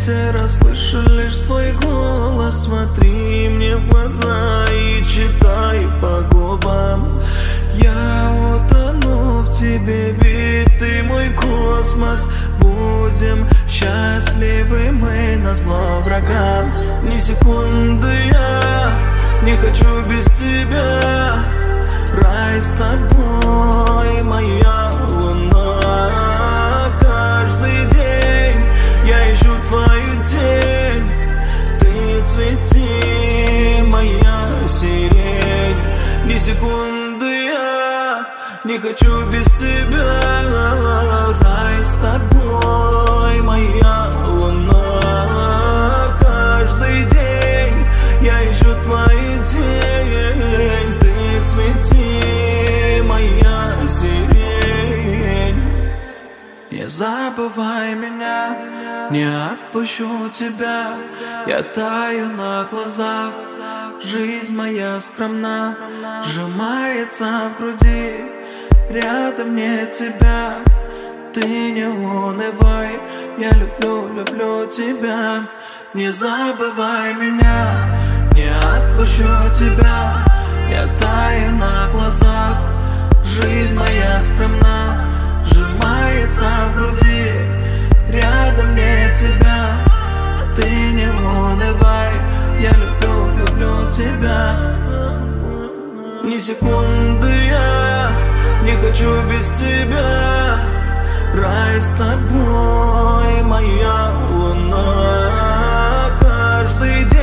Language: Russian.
третий раз слышу лишь твой голос. Смотри мне в глаза и читай по губам. Я утону в тебе, ведь ты мой космос. Будем счастливы мы назло врагам. Ни секунды я не хочу без тебя. Рай с тобой, моя луна. Каждый день я ищу твою тень. Ты цвети, моя сирень. Ни секунды я не хочу без тебя. Рай с тобой, моя луна. Каждый день я ищу твою тень. Ты цвети, моя сирень. Не забывай меня, не отпущу тебя. Я таю на глазах, жизнь моя скромна. Сжимается в груди, рядом нет тебя. Ты не унывай, я люблю, люблю тебя. Не забывай меня, не отпущу тебя. Я таю на глазах, жизнь моя скромна. Сжимается в груди, рядом нет тебя. Ты не унывай, я люблю, люблю тебя. Ни секунды я не хочу без тебя. Рай с тобой, моя луна. Каждый день